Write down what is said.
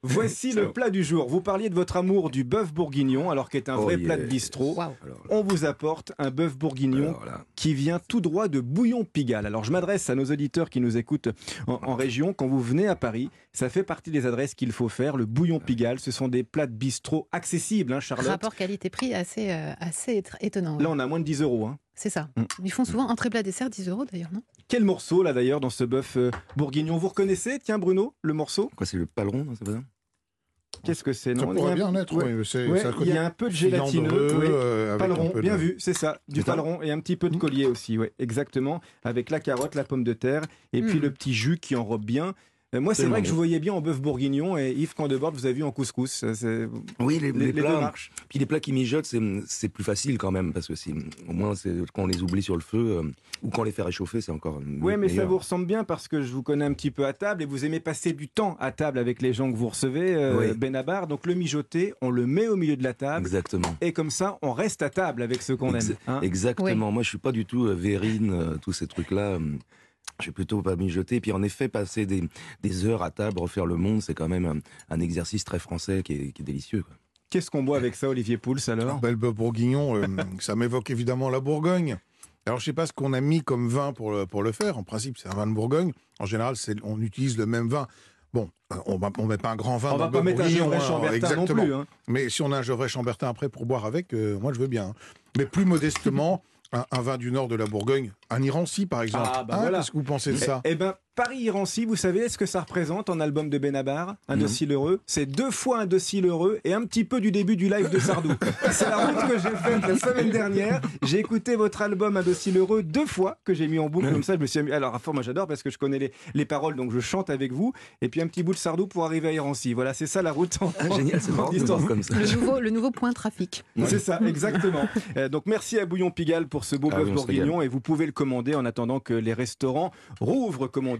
Voici le plat du jour. Vous parliez de votre amour du bœuf bourguignon, alors qu'il est un vrai plat de bistrot. Wow. On vous apporte un bœuf bourguignon qui vient tout droit de Bouillon-Pigalle. Alors je m'adresse à nos auditeurs qui nous écoutent en région. Quand vous venez à Paris, ça fait partie des adresses qu'il faut faire. Le Bouillon-Pigalle, ce sont des plats de bistrot accessibles, hein, Charlotte. Rapport qualité-prix assez étonnant. Là, on a moins de 10 €. Hein. C'est ça. Ils font souvent entrée plat dessert 10 € d'ailleurs, non? Quel morceau là d'ailleurs dans ce bœuf bourguignon? Vous reconnaissez, tiens Bruno, le morceau? Quoi, c'est le paleron, c'est pas ça? Qu'est-ce que c'est? Ça pourrait bien être, oui. Il y a un peu de gélatineux, paleron, bien vu, c'est ça, du C'est ça. paleron et un petit peu de collier aussi, ouais, exactement, avec la carotte, la pomme de terre et puis le petit jus qui enrobe bien. Moi, c'est vrai que je vous voyais bien en bœuf bourguignon et Yves Candebord, vous avez vu en couscous. Oui, les deux plats marchent. Puis les plats qui mijotent, c'est plus facile quand même, parce que au moins, quand on les oublie sur le feu, ou quand on les fait réchauffer, c'est encore Oui, mais ça meilleur. vous ressemble bien parce que je vous connais un petit peu à table et vous aimez passer du temps à table avec les gens que vous recevez, Oui. Benabar. Donc le mijoté, on le met au milieu de la table. Exactement. Et comme ça, on reste à table avec ceux qu'on aime. Hein. Exactement. Moi, je suis pas du tout verrine, tous ces trucs-là. Je suis plutôt pas mijoter. Puis en effet, passer des heures à table, refaire le monde, c'est quand même un exercice très français qui est délicieux, quoi. Qu'est-ce qu'on boit avec ça, Olivier Pouls, alors? Le bœuf bourguignon, ça m'évoque évidemment la Bourgogne. Alors, je sais pas ce qu'on a mis comme vin pour le faire. En principe, c'est un vin de Bourgogne. En général, on utilise le même vin. Bon, on met pas un grand vin. On va pas mettre un Gevrey Chambertin non plus. Hein. Mais si on a un Gevrey Chambertin après pour boire avec, moi je veux bien. Hein. Mais plus modestement, un vin du nord de la Bourgogne, un Irancy par exemple. Ah, bah voilà. Qu'est-ce que vous pensez de ça? Eh ben, Paris-Irancy, vous savez ce que ça représente en album de Benabar? Un docile heureux. C'est 2 fois un docile heureux et un petit peu du début du live de Sardou. C'est la route que j'ai faite la semaine dernière. J'ai écouté votre album Un docile heureux 2 fois que j'ai mis en boucle comme ça. Je me suis mis... Alors, à fond, moi j'adore parce que je connais les paroles, donc je chante avec vous. Et puis un petit bout de Sardou pour arriver à Irancy. Voilà, c'est ça la route. Génial, c'est marrant comme ça. Le nouveau point trafic. C'est ça, exactement. Donc merci à Bouillon-Pigalle pour ce beau bœuf bourguignon et vous pouvez le commander en attendant que les restaurants rouvrent, comme on dit.